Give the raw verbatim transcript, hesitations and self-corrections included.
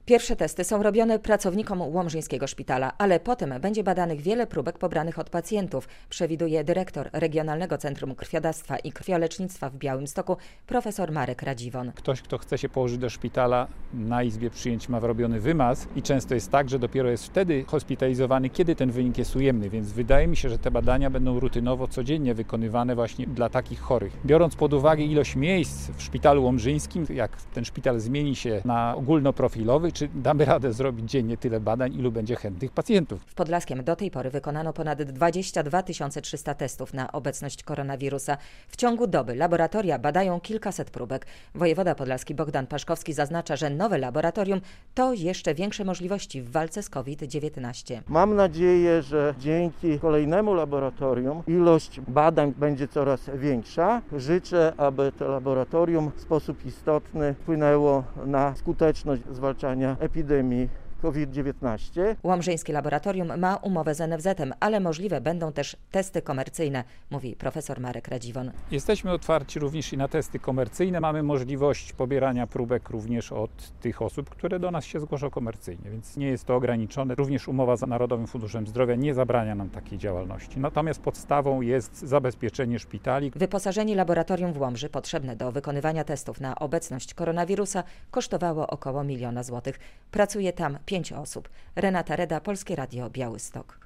Pierwsze testy są robione pracownikom Łomżyńskiego Szpitala, ale potem będzie badanych wiele próbek pobranych od pacjentów, przewiduje dyrektor Regionalnego Centrum Krwiodawstwa i Krwiolecznictwa w Białymstoku profesor Marek Radziwon. Ktoś, kto chce się położyć do szpitala, na izbie przyjęć ma robiony wymaz i często jest tak, że dopiero jest wtedy hospitalizowany, kiedy ten wynik jest ujemny, więc wydaje mi się, że te badania będą rutynowo, codziennie wykonywane właśnie dla takich chorych. Biorąc pod uwagę ilość miejsc w Szpitalu Łomżyńskim, jak ten szpital zmieni się na ogólnoprofilowy, czy damy radę zrobić dziennie tyle badań, ilu będzie chętnych pacjentów. W Podlaskiem do tej pory wykonano ponad dwadzieścia dwa tysiące trzysta testów na obecność koronawirusa. W ciągu doby laboratoria badają kilkaset próbek. Wojewoda podlaski Bogdan Paszkowski zaznacza, że nowe laboratorium to jeszcze większe możliwości w walce z COVID dziewiętnaście. Mam nadzieję, że dzięki kolejnemu laboratorium ilość badań będzie coraz większa. Życzę, aby to laboratorium w sposób istotny wpłynęło na skuteczność zwalczania epidemii COVID dziewiętnaście. Łomżyńskie laboratorium ma umowę z N F Z-em, ale możliwe będą też testy komercyjne, mówi profesor Marek Radziwon. Jesteśmy otwarci również i na testy komercyjne. Mamy możliwość pobierania próbek również od tych osób, które do nas się zgłoszą komercyjnie, więc nie jest to ograniczone. Również umowa z Narodowym Funduszem Zdrowia nie zabrania nam takiej działalności. Natomiast podstawą jest zabezpieczenie szpitali. Wyposażenie laboratorium w Łomży potrzebne do wykonywania testów na obecność koronawirusa kosztowało około miliona złotych. Pracuje tam pięć osób. Renata Reda, Polskie Radio Białystok.